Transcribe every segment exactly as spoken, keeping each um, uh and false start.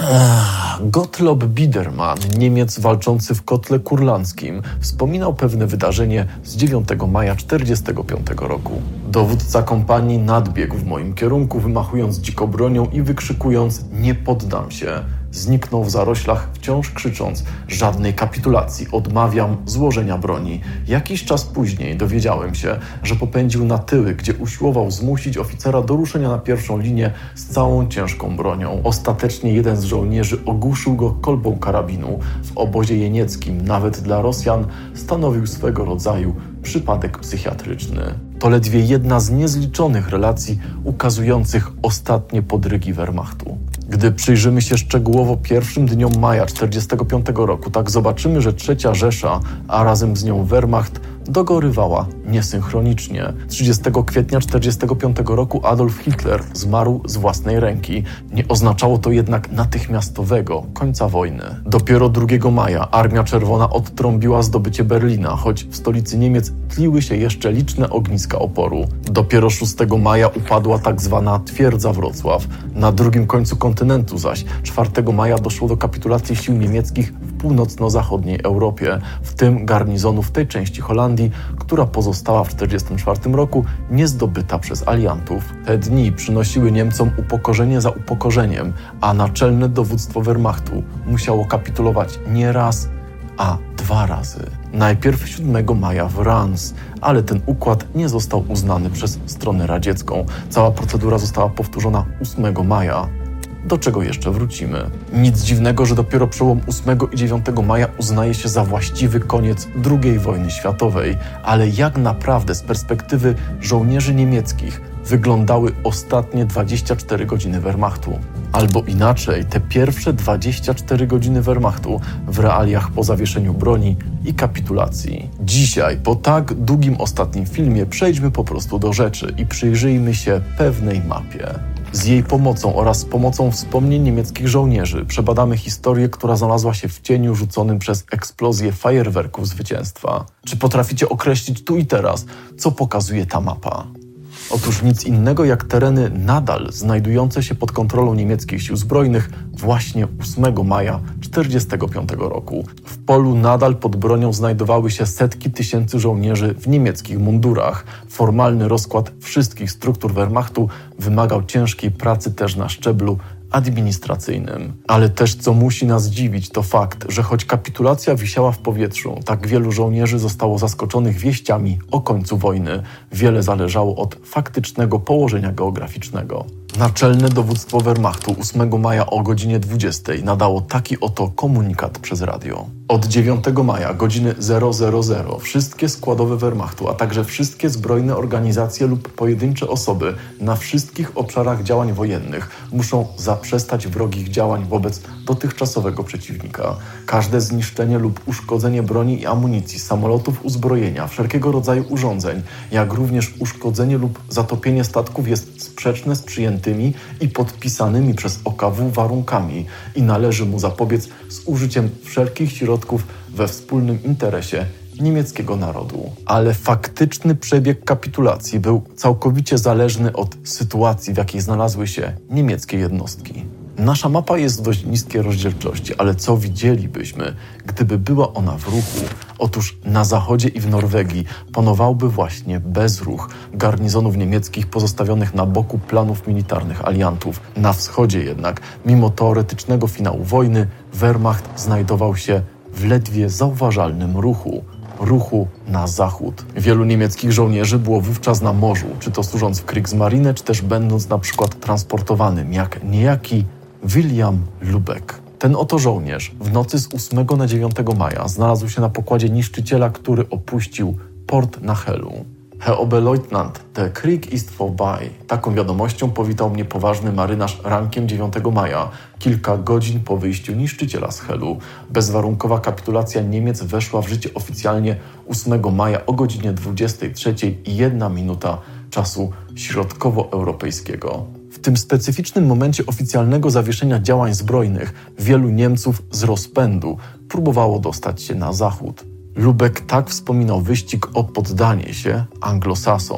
Gottlob Biedermann, Niemiec walczący w kotle kurlandzkim, wspominał pewne wydarzenie z dziewiątego maja tysiąc dziewięćset czterdziestego piątego roku. Dowódca kompanii nadbiegł w moim kierunku, wymachując dziko bronią i wykrzykując: nie poddam się. Zniknął w zaroślach, wciąż krzycząc: żadnej kapitulacji, odmawiam złożenia broni. Jakiś czas później dowiedziałem się, że popędził na tyły, gdzie usiłował zmusić oficera do ruszenia na pierwszą linię z całą ciężką bronią. Ostatecznie jeden z żołnierzy ogłuszył go kolbą karabinu. W obozie jenieckim, nawet dla Rosjan, stanowił swego rodzaju przypadek psychiatryczny. To ledwie jedna z niezliczonych relacji ukazujących ostatnie podrygi Wehrmachtu. Gdy przyjrzymy się szczegółowo pierwszym dniom maja tysiąc dziewięćset czterdziestego piątego roku, tak zobaczymy, że trzecia Rzesza, a razem z nią Wehrmacht, dogorywała niesynchronicznie. trzydziestego kwietnia tysiąc dziewięćset czterdziestego piątego roku Adolf Hitler zmarł z własnej ręki. Nie oznaczało to jednak natychmiastowego końca wojny. Dopiero drugiego maja Armia Czerwona odtrąbiła zdobycie Berlina, choć w stolicy Niemiec tliły się jeszcze liczne ogniska oporu. Dopiero szóstego maja upadła tak zwana Twierdza Wrocław. Na drugim końcu kontynentu zaś czwartego maja doszło do kapitulacji sił niemieckich w północno-zachodniej Europie, w tym garnizonów tej części Holandii, która pozostała w tysiąc dziewięćset czterdziestym czwartym roku niezdobyta przez aliantów. Te dni przynosiły Niemcom upokorzenie za upokorzeniem, a naczelne dowództwo Wehrmachtu musiało kapitulować nie raz, a dwa razy. Najpierw siódmego maja w Reims, ale ten układ nie został uznany przez stronę radziecką. Cała procedura została powtórzona ósmego maja. Do czego jeszcze wrócimy. Nic dziwnego, że dopiero przełom ósmego i dziewiątego maja uznaje się za właściwy koniec drugiej wojny światowej, ale jak naprawdę z perspektywy żołnierzy niemieckich wyglądały ostatnie dwadzieścia cztery godziny Wehrmachtu? Albo inaczej, te pierwsze dwadzieścia cztery godziny Wehrmachtu w realiach po zawieszeniu broni i kapitulacji. Dzisiaj, po tak długim ostatnim filmie, przejdźmy po prostu do rzeczy i przyjrzyjmy się pewnej mapie. Z jej pomocą oraz z pomocą wspomnień niemieckich żołnierzy przebadamy historię, która znalazła się w cieniu rzuconym przez eksplozję fajerwerków zwycięstwa. Czy potraficie określić tu i teraz, co pokazuje ta mapa? Otóż nic innego jak tereny nadal znajdujące się pod kontrolą niemieckich sił zbrojnych właśnie ósmego maja tysiąc dziewięćset czterdziestego piątego roku. W polu nadal pod bronią znajdowały się setki tysięcy żołnierzy w niemieckich mundurach. Formalny rozkład wszystkich struktur Wehrmachtu wymagał ciężkiej pracy też na szczeblu administracyjnym. Ale też co musi nas dziwić, to fakt, że choć kapitulacja wisiała w powietrzu, tak wielu żołnierzy zostało zaskoczonych wieściami o końcu wojny. Wiele zależało od faktycznego położenia geograficznego. Naczelne dowództwo Wehrmachtu ósmego maja o godzinie dwudziestej nadało taki oto komunikat przez radio. Od dziewiątego maja godziny zero zero zero wszystkie składowe Wehrmachtu, a także wszystkie zbrojne organizacje lub pojedyncze osoby na wszystkich obszarach działań wojennych muszą zaprzestać wrogich działań wobec dotychczasowego przeciwnika. Każde zniszczenie lub uszkodzenie broni i amunicji, samolotów, uzbrojenia, wszelkiego rodzaju urządzeń, jak również uszkodzenie lub zatopienie statków jest sprzeczne z przyjętymi i podpisanymi przez O K W warunkami i należy mu zapobiec z użyciem wszelkich środków we wspólnym interesie niemieckiego narodu. Ale faktyczny przebieg kapitulacji był całkowicie zależny od sytuacji, w jakiej znalazły się niemieckie jednostki. Nasza mapa jest dość niskiej rozdzielczości, ale co widzielibyśmy, gdyby była ona w ruchu? Otóż na zachodzie i w Norwegii panowałby właśnie bezruch garnizonów niemieckich pozostawionych na boku planów militarnych aliantów. Na wschodzie jednak, mimo teoretycznego finału wojny, Wehrmacht znajdował się w ledwie zauważalnym ruchu. Ruchu na zachód. Wielu niemieckich żołnierzy było wówczas na morzu, czy to służąc w Kriegsmarine, czy też będąc na przykład transportowanym, jak niejaki William Lubeck. Ten oto żołnierz w nocy z ósmego na dziewiątego maja znalazł się na pokładzie niszczyciela, który opuścił port na Helu. Herr Oberleutnant, der Krieg ist vorbei. Taką wiadomością powitał mnie poważny marynarz rankiem dziewiątego maja, kilka godzin po wyjściu niszczyciela z Helu. Bezwarunkowa kapitulacja Niemiec weszła w życie oficjalnie ósmego maja o godzinie dwudziestej trzeciej i jedna minuta czasu środkowoeuropejskiego. W tym specyficznym momencie oficjalnego zawieszenia działań zbrojnych wielu Niemców z rozpędu próbowało dostać się na zachód. Lubeck tak wspominał wyścig o poddanie się Anglosasom.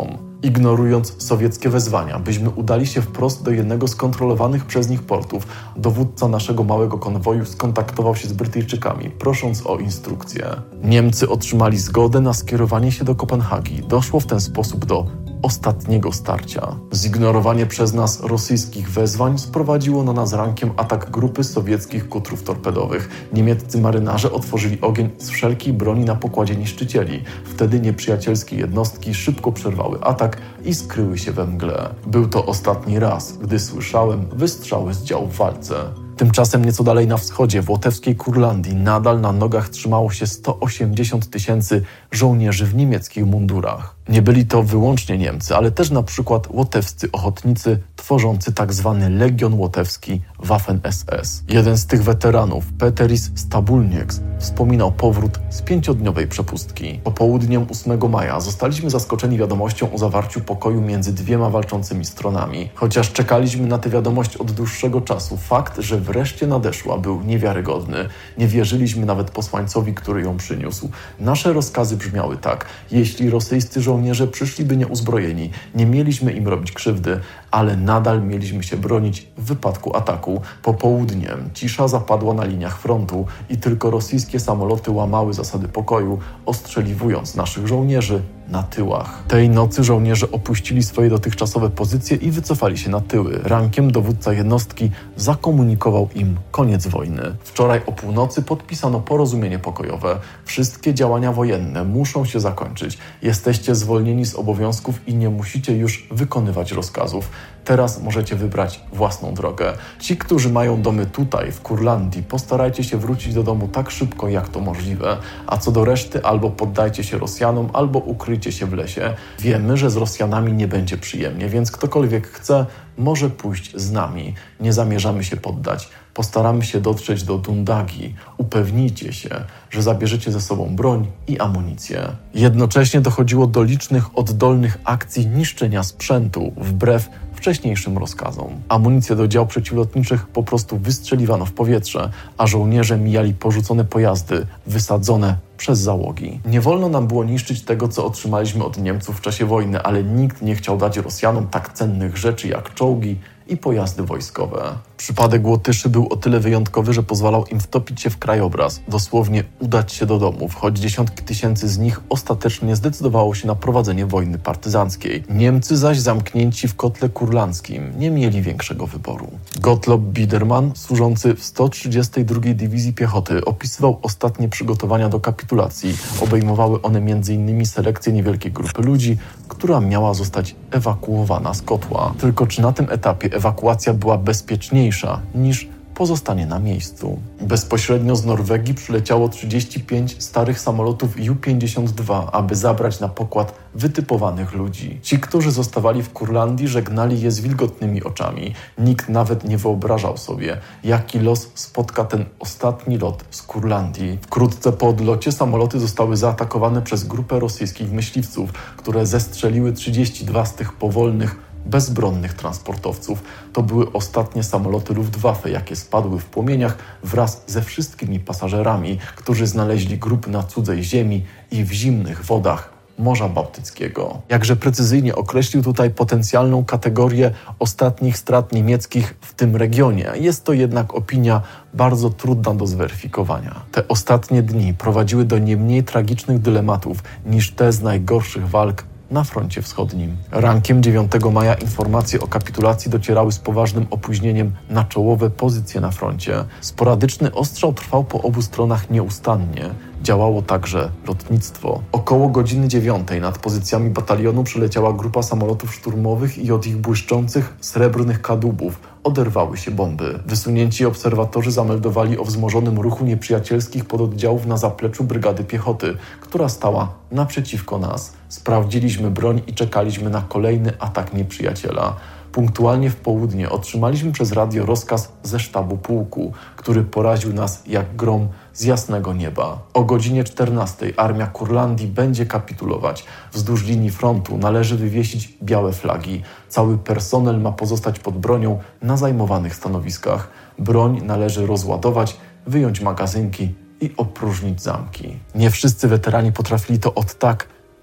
Ignorując sowieckie wezwania, byśmy udali się wprost do jednego z kontrolowanych przez nich portów, dowódca naszego małego konwoju skontaktował się z Brytyjczykami, prosząc o instrukcje. Niemcy otrzymali zgodę na skierowanie się do Kopenhagi. Doszło w ten sposób do ostatniego starcia. Zignorowanie przez nas rosyjskich wezwań sprowadziło na nas rankiem atak grupy sowieckich kutrów torpedowych. Niemieccy marynarze otworzyli ogień z wszelkiej broni na pokładzie niszczycieli. Wtedy nieprzyjacielskie jednostki szybko przerwały atak i skryły się we mgle. Był to ostatni raz, gdy słyszałem wystrzały z działu w walce. Tymczasem nieco dalej na wschodzie, w łotewskiej Kurlandii, nadal na nogach trzymało się sto osiemdziesiąt tysięcy żołnierzy w niemieckich mundurach. Nie byli to wyłącznie Niemcy, ale też na przykład łotewscy ochotnicy tworzący tzw. Legion Łotewski Waffen-es es. Jeden z tych weteranów, Peteris Stabulnieks, wspominał powrót z pięciodniowej przepustki. Popołudniem ósmego maja zostaliśmy zaskoczeni wiadomością o zawarciu pokoju między dwiema walczącymi stronami. Chociaż czekaliśmy na tę wiadomość od dłuższego czasu, fakt, że wreszcie nadeszła, był niewiarygodny. Nie wierzyliśmy nawet posłańcowi, który ją przyniósł. Nasze rozkazy brzmiały tak: jeśli rosyjscy żołnierze przyszliby nieuzbrojeni, nie mieliśmy im robić krzywdy, ale nadal mieliśmy się bronić w wypadku ataku. Popołudniem cisza zapadła na liniach frontu i tylko rosyjskie samoloty łamały zasady pokoju, ostrzeliwując naszych żołnierzy na tyłach. Tej nocy żołnierze opuścili swoje dotychczasowe pozycje i wycofali się na tyły. Rankiem dowódca jednostki zakomunikował im koniec wojny. Wczoraj o północy podpisano porozumienie pokojowe. Wszystkie działania wojenne muszą się zakończyć. Jesteście zwolnieni z obowiązków i nie musicie już wykonywać rozkazów. Teraz możecie wybrać własną drogę. Ci, którzy mają domy tutaj, w Kurlandii, postarajcie się wrócić do domu tak szybko, jak to możliwe. A co do reszty, albo poddajcie się Rosjanom, albo ukryjcie się w lesie. Wiemy, że z Rosjanami nie będzie przyjemnie, więc ktokolwiek chce, może pójść z nami. Nie zamierzamy się poddać. Postaramy się dotrzeć do Dundagi. Upewnijcie się, że zabierzecie ze sobą broń i amunicję. Jednocześnie dochodziło do licznych oddolnych akcji niszczenia sprzętu, wbrew wcześniejszym rozkazom. Amunicję do dział przeciwlotniczych po prostu wystrzeliwano w powietrze, a żołnierze mijali porzucone pojazdy wysadzone przez załogi. Nie wolno nam było niszczyć tego, co otrzymaliśmy od Niemców w czasie wojny, ale nikt nie chciał dać Rosjanom tak cennych rzeczy jak czołgi i pojazdy wojskowe. Przypadek Łotyszy był o tyle wyjątkowy, że pozwalał im wtopić się w krajobraz, dosłownie udać się do domów, choć dziesiątki tysięcy z nich ostatecznie zdecydowało się na prowadzenie wojny partyzanckiej. Niemcy zaś zamknięci w kotle kurlandzkim nie mieli większego wyboru. Gottlob Biedermann, służący w sto trzydziestej drugiej Dywizji Piechoty, opisywał ostatnie przygotowania do kapitulacji. Obejmowały one między innymi selekcję niewielkiej grupy ludzi, która miała zostać ewakuowana z kotła. Tylko czy na tym etapie ewakuacja była bezpieczniejsza niż pozostanie na miejscu? Bezpośrednio z Norwegii przyleciało trzydzieści pięć starych samolotów Ju pięćdziesiąt dwa, aby zabrać na pokład wytypowanych ludzi. Ci, którzy zostawali w Kurlandii, żegnali je z wilgotnymi oczami. Nikt nawet nie wyobrażał sobie, jaki los spotka ten ostatni lot z Kurlandii. Wkrótce po odlocie samoloty zostały zaatakowane przez grupę rosyjskich myśliwców, które zestrzeliły trzydzieści dwa z tych powolnych, bezbronnych transportowców. To były ostatnie samoloty Luftwaffe, jakie spadły w płomieniach wraz ze wszystkimi pasażerami, którzy znaleźli grób na cudzej ziemi i w zimnych wodach Morza Bałtyckiego. Jakże precyzyjnie określił tutaj potencjalną kategorię ostatnich strat niemieckich w tym regionie. Jest to jednak opinia bardzo trudna do zweryfikowania. Te ostatnie dni prowadziły do nie mniej tragicznych dylematów niż te z najgorszych walk na froncie wschodnim. Rankiem dziewiątego maja informacje o kapitulacji docierały z poważnym opóźnieniem na czołowe pozycje na froncie. Sporadyczny ostrzał trwał po obu stronach nieustannie. Działało także lotnictwo. Około godziny dziewiątej nad pozycjami batalionu przyleciała grupa samolotów szturmowych i od ich błyszczących, srebrnych kadłubów oderwały się bomby. Wysunięci obserwatorzy zameldowali o wzmożonym ruchu nieprzyjacielskich pododdziałów na zapleczu brygady piechoty, która stała naprzeciwko nas. Sprawdziliśmy broń i czekaliśmy na kolejny atak nieprzyjaciela. Punktualnie w południe otrzymaliśmy przez radio rozkaz ze sztabu pułku, który poraził nas jak grom z jasnego nieba. O godzinie czternastej armia Kurlandii będzie kapitulować. Wzdłuż linii frontu należy wywiesić białe flagi. Cały personel ma pozostać pod bronią na zajmowanych stanowiskach. Broń należy rozładować, wyjąć magazynki i opróżnić zamki. Nie wszyscy weterani potrafili to od tak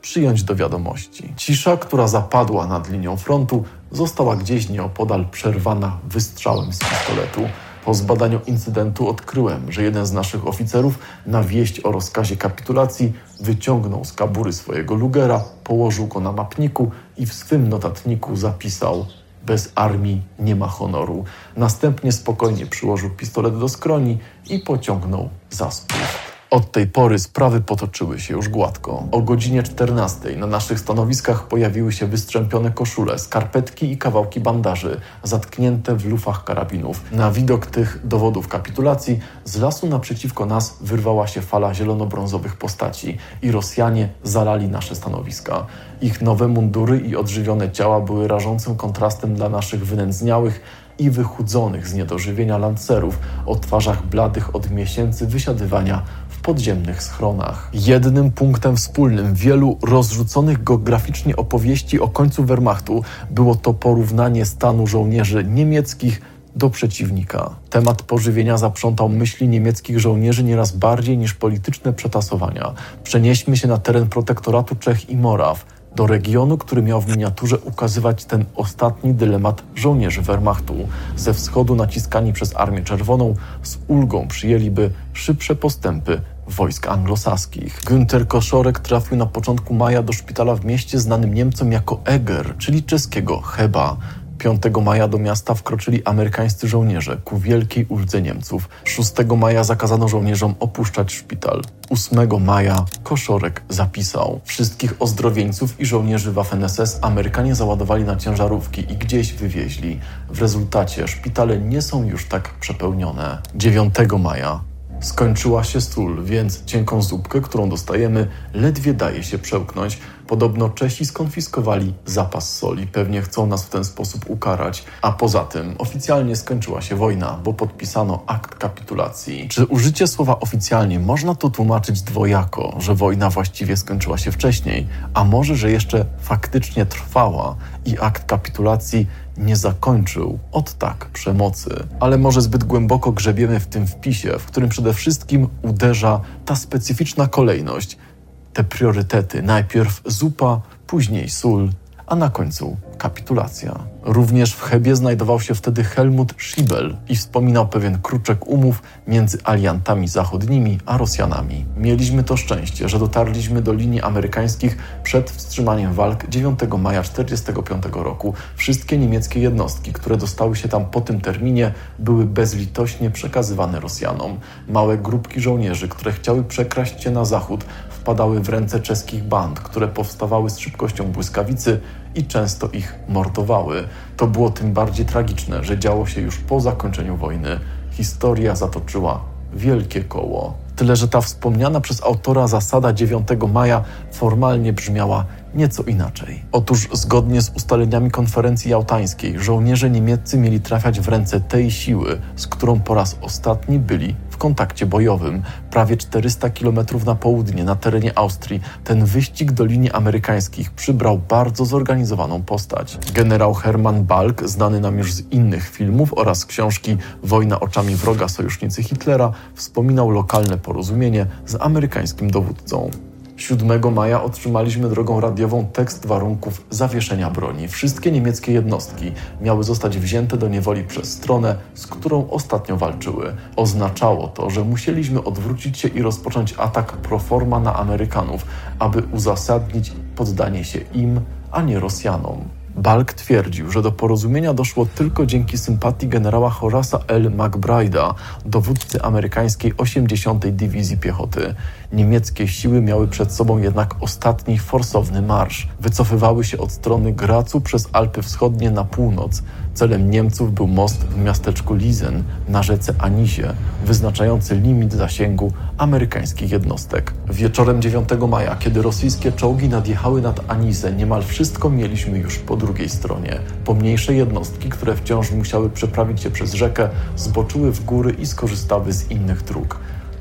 przyjąć do wiadomości. Cisza, która zapadła nad linią frontu, została gdzieś nieopodal przerwana wystrzałem z pistoletu. Po zbadaniu incydentu odkryłem, że jeden z naszych oficerów na wieść o rozkazie kapitulacji wyciągnął z kabury swojego Lugera, położył go na mapniku i w swym notatniku zapisał: bez armii nie ma honoru. Następnie spokojnie przyłożył pistolet do skroni i pociągnął za spust. Od tej pory sprawy potoczyły się już gładko. O godzinie czternastej na naszych stanowiskach pojawiły się wystrzępione koszule, skarpetki i kawałki bandaży, zatknięte w lufach karabinów. Na widok tych dowodów kapitulacji z lasu naprzeciwko nas wyrwała się fala zielono-brązowych postaci i Rosjanie zalali nasze stanowiska. Ich nowe mundury i odżywione ciała były rażącym kontrastem dla naszych wynędzniałych i wychudzonych z niedożywienia lancerów o twarzach bladych od miesięcy wysiadywania w podziemnych schronach. Jednym punktem wspólnym wielu rozrzuconych geograficznie opowieści o końcu Wehrmachtu było to porównanie stanu żołnierzy niemieckich do przeciwnika. Temat pożywienia zaprzątał myśli niemieckich żołnierzy nieraz bardziej niż polityczne przetasowania. Przenieśmy się na teren protektoratu Czech i Moraw, do regionu, który miał w miniaturze ukazywać ten ostatni dylemat żołnierzy Wehrmachtu. Ze wschodu naciskani przez Armię Czerwoną z ulgą przyjęliby szybsze postępy wojsk anglosaskich. Günter Koszorek trafił na początku maja do szpitala w mieście znanym Niemcom jako Eger, czyli czeskiego Cheba. piątego maja do miasta wkroczyli amerykańscy żołnierze ku wielkiej uldze Niemców. szóstego maja zakazano żołnierzom opuszczać szpital. ósmego maja Koszorek zapisał: wszystkich ozdrowieńców i żołnierzy Waffen S S Amerykanie załadowali na ciężarówki i gdzieś wywieźli. W rezultacie szpitale nie są już tak przepełnione. dziewiątego maja skończyła się sól, więc cienką zupkę, którą dostajemy, ledwie daje się przełknąć. Podobno Czesi skonfiskowali zapas soli. Pewnie chcą nas w ten sposób ukarać. A poza tym oficjalnie skończyła się wojna, bo podpisano akt kapitulacji. Czy użycie słowa oficjalnie można to tłumaczyć dwojako, że wojna właściwie skończyła się wcześniej, a może, że jeszcze faktycznie trwała i akt kapitulacji nie zakończył od tak przemocy. Ale może zbyt głęboko grzebiemy w tym wpisie, w którym przede wszystkim uderza ta specyficzna kolejność, te priorytety. Najpierw zupa, później sól, a na końcu kapitulacja. Również w Chebie znajdował się wtedy Helmut Schiebel i wspominał pewien kruczek umów między aliantami zachodnimi a Rosjanami. Mieliśmy to szczęście, że dotarliśmy do linii amerykańskich przed wstrzymaniem walk dziewiątego maja tysiąc dziewięćset czterdziestego piątego roku. Wszystkie niemieckie jednostki, które dostały się tam po tym terminie, były bezlitośnie przekazywane Rosjanom. Małe grupki żołnierzy, które chciały przekraść się na zachód, wpadały w ręce czeskich band, które powstawały z szybkością błyskawicy i często ich mordowały. To było tym bardziej tragiczne, że działo się już po zakończeniu wojny. Historia zatoczyła wielkie koło. Tyle, że ta wspomniana przez autora zasada dziewiątego maja formalnie brzmiała nieco inaczej. Otóż zgodnie z ustaleniami konferencji jałtańskiej żołnierze niemieccy mieli trafiać w ręce tej siły, z którą po raz ostatni byli w kontakcie bojowym. Prawie czterysta kilometrów na południe, na terenie Austrii, ten wyścig do linii amerykańskich przybrał bardzo zorganizowaną postać. Generał Hermann Balck, znany nam już z innych filmów oraz książki Wojna oczami wroga, sojusznicy Hitlera, wspominał lokalne porozumienie z amerykańskim dowódcą. siódmego maja otrzymaliśmy drogą radiową tekst warunków zawieszenia broni. Wszystkie niemieckie jednostki miały zostać wzięte do niewoli przez stronę, z którą ostatnio walczyły. Oznaczało to, że musieliśmy odwrócić się i rozpocząć atak pro forma na Amerykanów, aby uzasadnić poddanie się im, a nie Rosjanom. Balck twierdził, że do porozumienia doszło tylko dzięki sympatii generała Horace'a L. McBride'a, dowódcy amerykańskiej osiemdziesiątej Dywizji Piechoty. Niemieckie siły miały przed sobą jednak ostatni forsowny marsz. Wycofywały się od strony Gracu przez Alpy Wschodnie na północ. Celem Niemców był most w miasteczku Lizen na rzece Anisie, wyznaczający limit zasięgu amerykańskich jednostek. Wieczorem dziewiątego maja, kiedy rosyjskie czołgi nadjechały nad Anisę, niemal wszystko mieliśmy już po drugiej stronie. Pomniejsze jednostki, które wciąż musiały przeprawić się przez rzekę, zboczyły w góry i skorzystały z innych dróg.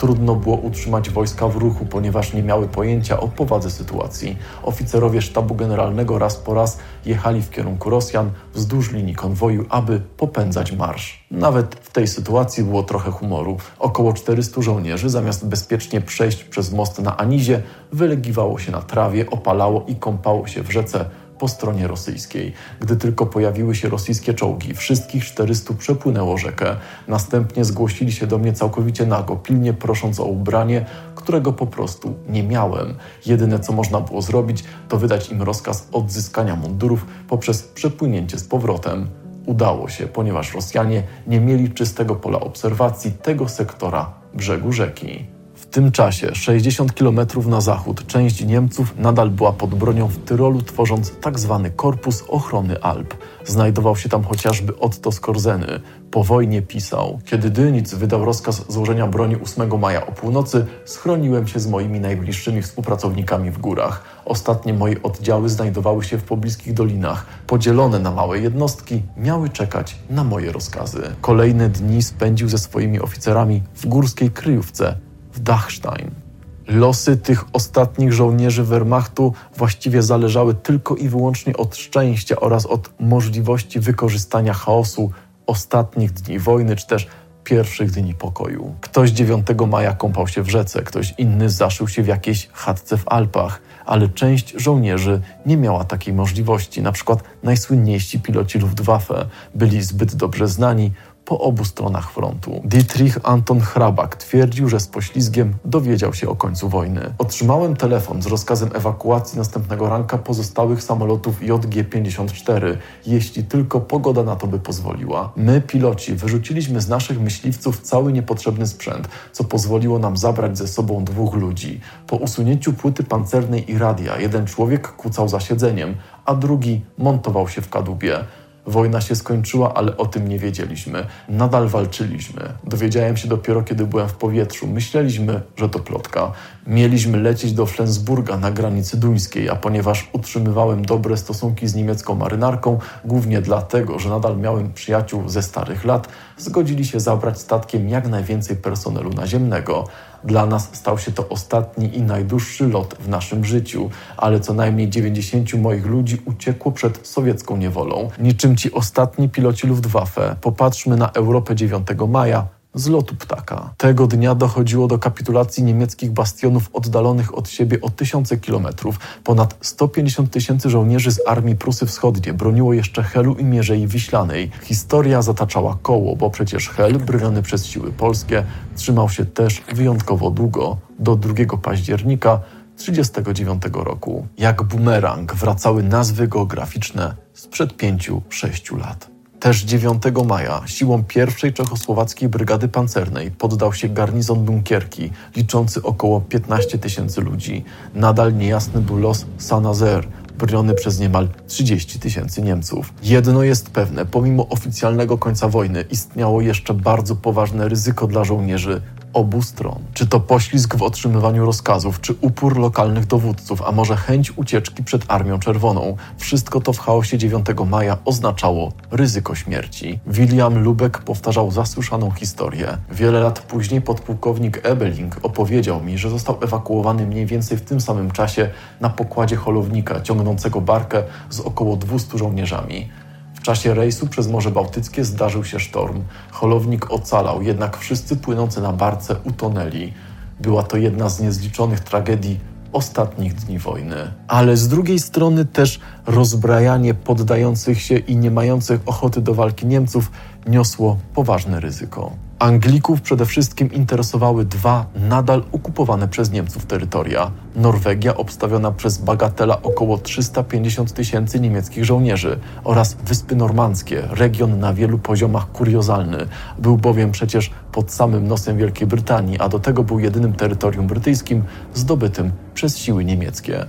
Trudno było utrzymać wojska w ruchu, ponieważ nie miały pojęcia o powadze sytuacji. Oficerowie sztabu generalnego raz po raz jechali w kierunku Rosjan wzdłuż linii konwoju, aby popędzać marsz. Nawet w tej sytuacji było trochę humoru. Około czterystu żołnierzy, zamiast bezpiecznie przejść przez most na Anizie, wylegiwało się na trawie, opalało i kąpało się w rzece po stronie rosyjskiej. Gdy tylko pojawiły się rosyjskie czołgi, wszystkich czterystu przepłynęło rzekę. Następnie zgłosili się do mnie całkowicie nago, pilnie prosząc o ubranie, którego po prostu nie miałem. Jedyne, co można było zrobić, to wydać im rozkaz odzyskania mundurów poprzez przepłynięcie z powrotem. Udało się, ponieważ Rosjanie nie mieli czystego pola obserwacji tego sektora brzegu rzeki. W tym czasie, sześćdziesiąt kilometrów na zachód, część Niemców nadal była pod bronią w Tyrolu, tworząc tzw. Korpus Ochrony Alp. Znajdował się tam chociażby Otto Skorzeny. Po wojnie pisał: kiedy Dönitz wydał rozkaz złożenia broni ósmego maja o północy, schroniłem się z moimi najbliższymi współpracownikami w górach. Ostatnie moje oddziały znajdowały się w pobliskich dolinach. Podzielone na małe jednostki, miały czekać na moje rozkazy. Kolejne dni spędził ze swoimi oficerami w górskiej kryjówce w Dachstein. Losy tych ostatnich żołnierzy Wehrmachtu właściwie zależały tylko i wyłącznie od szczęścia oraz od możliwości wykorzystania chaosu ostatnich dni wojny, czy też pierwszych dni pokoju. Ktoś dziewiątego maja kąpał się w rzece, ktoś inny zaszył się w jakiejś chatce w Alpach, ale część żołnierzy nie miała takiej możliwości. Na przykład najsłynniejsi piloci Luftwaffe byli zbyt dobrze znani po obu stronach frontu. Dietrich Anton Hrabak twierdził, że z poślizgiem dowiedział się o końcu wojny. Otrzymałem telefon z rozkazem ewakuacji następnego ranka pozostałych samolotów J G pięćdziesiąt cztery, jeśli tylko pogoda na to by pozwoliła. My, piloci, wyrzuciliśmy z naszych myśliwców cały niepotrzebny sprzęt, co pozwoliło nam zabrać ze sobą dwóch ludzi. Po usunięciu płyty pancernej i radia, jeden człowiek kucał za siedzeniem, a drugi montował się w kadłubie. Wojna się skończyła, ale o tym nie wiedzieliśmy. Nadal walczyliśmy. Dowiedziałem się dopiero, kiedy byłem w powietrzu. Myśleliśmy, że to plotka. Mieliśmy lecieć do Flensburga na granicy duńskiej, a ponieważ utrzymywałem dobre stosunki z niemiecką marynarką, głównie dlatego, że nadal miałem przyjaciół ze starych lat, zgodzili się zabrać statkiem jak najwięcej personelu naziemnego. Dla nas stał się to ostatni i najdłuższy lot w naszym życiu, ale co najmniej dziewięćdziesięciu moich ludzi uciekło przed sowiecką niewolą. Niczym ci ostatni piloci Luftwaffe. Popatrzmy na Europę dziewiątego maja z lotu ptaka. Tego dnia dochodziło do kapitulacji niemieckich bastionów oddalonych od siebie o tysiące kilometrów. Ponad sto pięćdziesiąt tysięcy żołnierzy z Armii Prusy Wschodniej broniło jeszcze Helu i Mierzei Wiślanej. Historia zataczała koło, bo przecież Hel, broniony przez siły polskie, trzymał się też wyjątkowo długo, do drugiego października trzydziestego dziewiątego roku. Jak bumerang wracały nazwy geograficzne sprzed pięciu, sześciu lat. Też dziewiątego maja siłom pierwszej Czechosłowackiej Brygady Pancernej poddał się garnizon Dunkierki, liczący około piętnaście tysięcy ludzi. Nadal niejasny był los Saint-Nazaire, broniony przez niemal trzydzieści tysięcy Niemców. Jedno jest pewne, pomimo oficjalnego końca wojny istniało jeszcze bardzo poważne ryzyko dla żołnierzy obu stron. Czy to poślizg w otrzymywaniu rozkazów, czy upór lokalnych dowódców, a może chęć ucieczki przed Armią Czerwoną. Wszystko to w chaosie dziewiątego maja oznaczało ryzyko śmierci. William Lubek powtarzał zasłyszaną historię. Wiele lat później podpułkownik Ebeling opowiedział mi, że został ewakuowany mniej więcej w tym samym czasie na pokładzie holownika ciągnącego barkę z około dwustu żołnierzami. W czasie rejsu przez Morze Bałtyckie zdarzył się sztorm. Holownik ocalał, jednak wszyscy płynący na barce utonęli. Była to jedna z niezliczonych tragedii ostatnich dni wojny. Ale z drugiej strony też rozbrajanie poddających się i nie mających ochoty do walki Niemców niosło poważne ryzyko. Anglików przede wszystkim interesowały dwa nadal okupowane przez Niemców terytoria. Norwegia, obstawiona przez Bagatela około trzysta pięćdziesiąt tysięcy niemieckich żołnierzy, oraz Wyspy Normandzkie, region na wielu poziomach kuriozalny. Był bowiem przecież pod samym nosem Wielkiej Brytanii, a do tego był jedynym terytorium brytyjskim zdobytym przez siły niemieckie.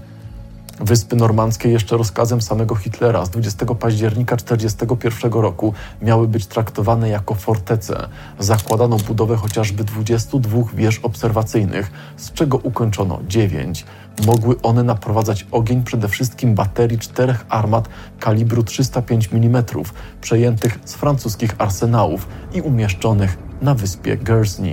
Wyspy Normandzkie jeszcze rozkazem samego Hitlera z dwudziestego października tysiąc dziewięćset czterdziestego pierwszego roku miały być traktowane jako fortece. Zakładano budowę chociażby dwudziestu dwóch wież obserwacyjnych, z czego ukończono dziewięć. Mogły one naprowadzać ogień przede wszystkim baterii czterech armat kalibru trzysta pięć milimetrów, przejętych z francuskich arsenałów i umieszczonych na wyspie Guernsey.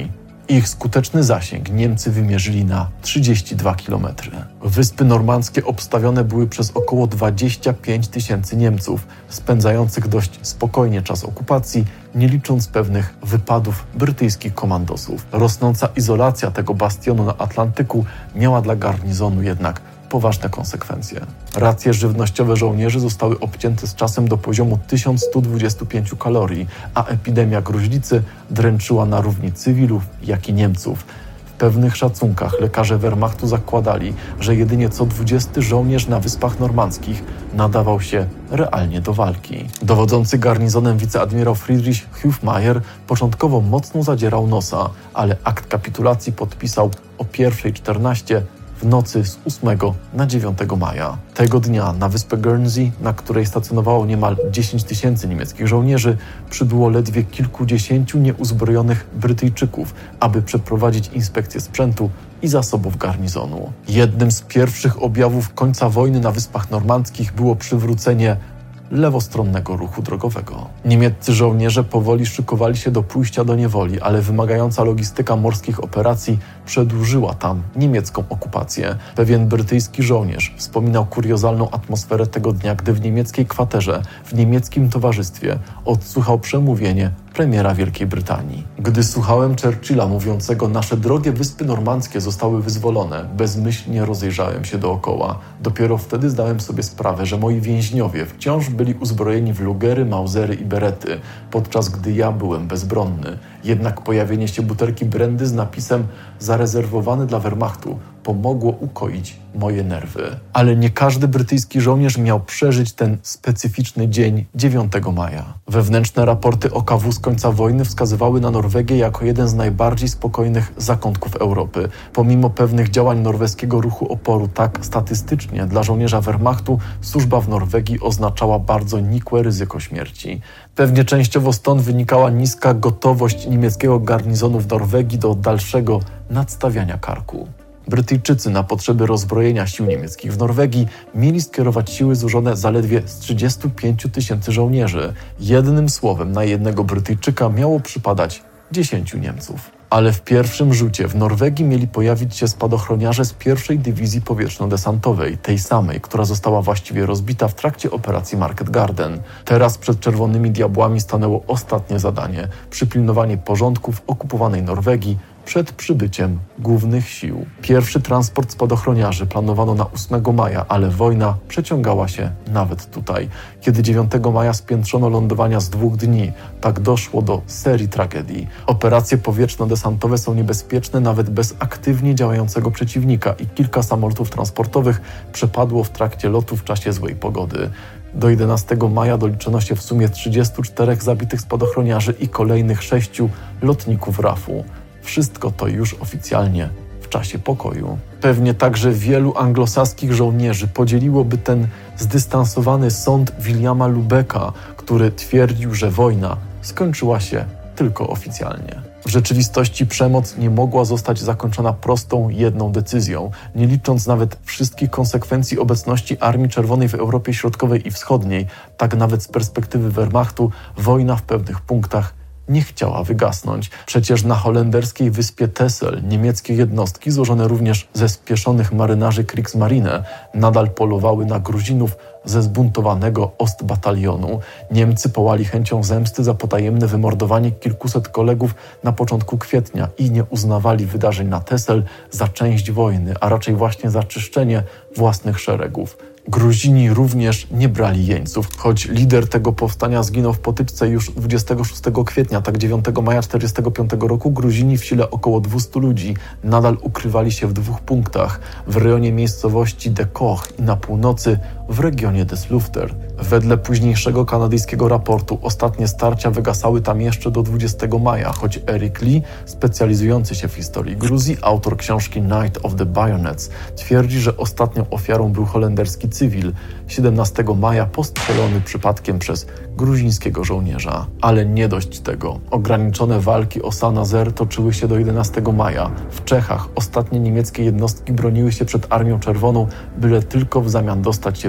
Ich skuteczny zasięg Niemcy wymierzyli na trzydzieści dwa kilometry. Wyspy normandzkie obstawione były przez około dwadzieścia pięć tysięcy Niemców, spędzających dość spokojnie czas okupacji, nie licząc pewnych wypadów brytyjskich komandosów. Rosnąca izolacja tego bastionu na Atlantyku miała dla garnizonu jednak poważne konsekwencje. Racje żywnościowe żołnierzy zostały obcięte z czasem do poziomu tysiąc sto dwadzieścia pięć kalorii, a epidemia gruźlicy dręczyła na równi cywilów, jak i Niemców. W pewnych szacunkach lekarze Wehrmachtu zakładali, że jedynie co dwudziesty żołnierz na Wyspach Normandzkich nadawał się realnie do walki. Dowodzący garnizonem wiceadmirał Friedrich Hufmeier początkowo mocno zadzierał nosa, ale akt kapitulacji podpisał o pierwsza czternaście w nocy z ósmego na dziewiątego maja. Tego dnia na wyspę Guernsey, na której stacjonowało niemal dziesięć tysięcy niemieckich żołnierzy, przybyło ledwie kilkudziesięciu nieuzbrojonych Brytyjczyków, aby przeprowadzić inspekcję sprzętu i zasobów garnizonu. Jednym z pierwszych objawów końca wojny na Wyspach Normandzkich było przywrócenie lewostronnego ruchu drogowego. Niemieccy żołnierze powoli szykowali się do pójścia do niewoli, ale wymagająca logistyka morskich operacji przedłużyła tam niemiecką okupację. Pewien brytyjski żołnierz wspominał kuriozalną atmosferę tego dnia, gdy w niemieckiej kwaterze, w niemieckim towarzystwie odsłuchał przemówienie premiera Wielkiej Brytanii. Gdy słuchałem Churchilla mówiącego: nasze drogie Wyspy Normandzkie zostały wyzwolone, bezmyślnie rozejrzałem się dookoła. Dopiero wtedy zdałem sobie sprawę, że moi więźniowie wciąż byli uzbrojeni w lugery, mausery i berety, podczas gdy ja byłem bezbronny. Jednak pojawienie się butelki brandy z napisem zarezerwowany dla Wehrmachtu pomogło ukoić moje nerwy. Ale nie każdy brytyjski żołnierz miał przeżyć ten specyficzny dzień dziewiątego maja. Wewnętrzne raporty O K W z końca wojny wskazywały na Norwegię jako jeden z najbardziej spokojnych zakątków Europy. Pomimo pewnych działań norweskiego ruchu oporu, tak statystycznie dla żołnierza Wehrmachtu służba w Norwegii oznaczała bardzo nikłe ryzyko śmierci. Pewnie częściowo stąd wynikała niska gotowość niemieckiego garnizonu w Norwegii do dalszego nadstawiania karku. Brytyjczycy na potrzeby rozbrojenia sił niemieckich w Norwegii mieli skierować siły złożone zaledwie z trzydziestu pięciu tysięcy żołnierzy. Jednym słowem na jednego Brytyjczyka miało przypadać dziesięciu Niemców. Ale w pierwszym rzucie w Norwegii mieli pojawić się spadochroniarze z pierwszej Dywizji Powietrzno-Desantowej, tej samej, która została właściwie rozbita w trakcie operacji Market Garden. Teraz przed Czerwonymi Diabłami stanęło ostatnie zadanie – przypilnowanie porządku w okupowanej Norwegii przed przybyciem głównych sił. Pierwszy transport spadochroniarzy planowano na ósmego maja, ale wojna przeciągała się nawet tutaj. Kiedy dziewiątego maja spiętrzono lądowania z dwóch dni, tak doszło do serii tragedii. Operacje powietrzno-desantowe są niebezpieczne nawet bez aktywnie działającego przeciwnika i kilka samolotów transportowych przepadło w trakcie lotu w czasie złej pogody. Do jedenastego maja doliczono się w sumie trzydziestu czterech zabitych spadochroniarzy i kolejnych sześciu lotników R A F-u. Wszystko to już oficjalnie w czasie pokoju. Pewnie także wielu anglosaskich żołnierzy podzieliłoby ten zdystansowany sąd Williama Lubecka, który twierdził, że wojna skończyła się tylko oficjalnie. W rzeczywistości przemoc nie mogła zostać zakończona prostą, jedną decyzją. Nie licząc nawet wszystkich konsekwencji obecności Armii Czerwonej w Europie Środkowej i Wschodniej, tak nawet z perspektywy Wehrmachtu, wojna w pewnych punktach nie chciała wygasnąć. Przecież na holenderskiej wyspie Texel niemieckie jednostki, złożone również ze spieszonych marynarzy Kriegsmarine, nadal polowały na Gruzinów ze zbuntowanego Ostbatalionu. Niemcy pałali chęcią zemsty za potajemne wymordowanie kilkuset kolegów na początku kwietnia i nie uznawali wydarzeń na Texel za część wojny, a raczej właśnie za czyszczenie własnych szeregów. Gruzini również nie brali jeńców, choć lider tego powstania zginął w potyczce już dwudziestego szóstego kwietnia, tak dziewiątego maja tysiąc dziewięćset czterdziestego piątego roku Gruzini w sile około dwustu ludzi nadal ukrywali się w dwóch punktach, w rejonie miejscowości De Koch i na północy w regionie des Lufter. Wedle późniejszego kanadyjskiego raportu ostatnie starcia wygasały tam jeszcze do dwudziestego maja, choć Eric Lee, specjalizujący się w historii Gruzji, autor książki Night of the Bayonets, twierdzi, że ostatnią ofiarą był holenderski cywil, siedemnastego maja postrzelony przypadkiem przez gruzińskiego żołnierza. Ale nie dość tego. Ograniczone walki o Saint-Nazaire toczyły się do jedenastego maja. W Czechach ostatnie niemieckie jednostki broniły się przed Armią Czerwoną, byle tylko w zamian dostać się w ręce Anglików.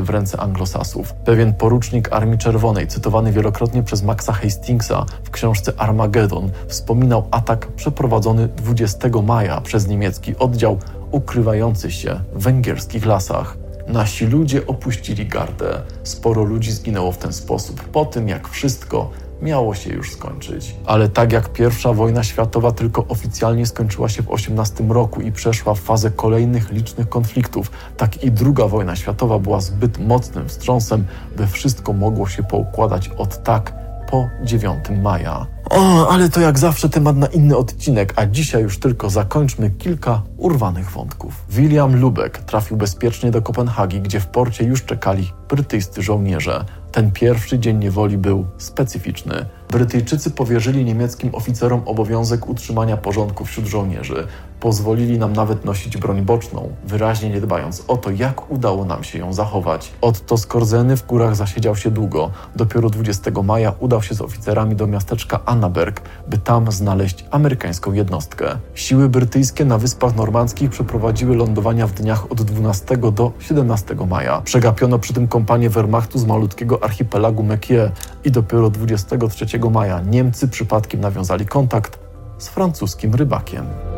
anglosasów. Pewien porucznik Armii Czerwonej, cytowany wielokrotnie przez Maxa Hastingsa w książce Armagedon, wspominał atak przeprowadzony dwudziestego maja przez niemiecki oddział ukrywający się w węgierskich lasach. Nasi ludzie opuścili gardę. Sporo ludzi zginęło w ten sposób, po tym jak wszystko miało się już skończyć. Ale tak jak pierwsza wojna światowa tylko oficjalnie skończyła się w osiemnastym roku i przeszła w fazę kolejnych licznych konfliktów, tak i druga wojna światowa była zbyt mocnym wstrząsem, by wszystko mogło się poukładać od tak po dziewiątego maja. O, ale to jak zawsze temat na inny odcinek, a dzisiaj już tylko zakończmy kilka urwanych wątków. William Lubek trafił bezpiecznie do Kopenhagi, gdzie w porcie już czekali brytyjscy żołnierze. Ten pierwszy dzień niewoli był specyficzny. Brytyjczycy powierzyli niemieckim oficerom obowiązek utrzymania porządku wśród żołnierzy. Pozwolili nam nawet nosić broń boczną, wyraźnie nie dbając o to, jak udało nam się ją zachować. Otto Skorzeny w górach zasiedział się długo. Dopiero dwudziestego maja udał się z oficerami do miasteczka Annaberg, by tam znaleźć amerykańską jednostkę. Siły brytyjskie na Wyspach Normandzkich przeprowadziły lądowania w dniach od dwunastego do siedemnastego maja. Przegapiono przy tym kompanię Wehrmachtu z malutkiego archipelagu Mekier i dopiero dwudziestego trzeciego maja Niemcy przypadkiem nawiązali kontakt z francuskim rybakiem.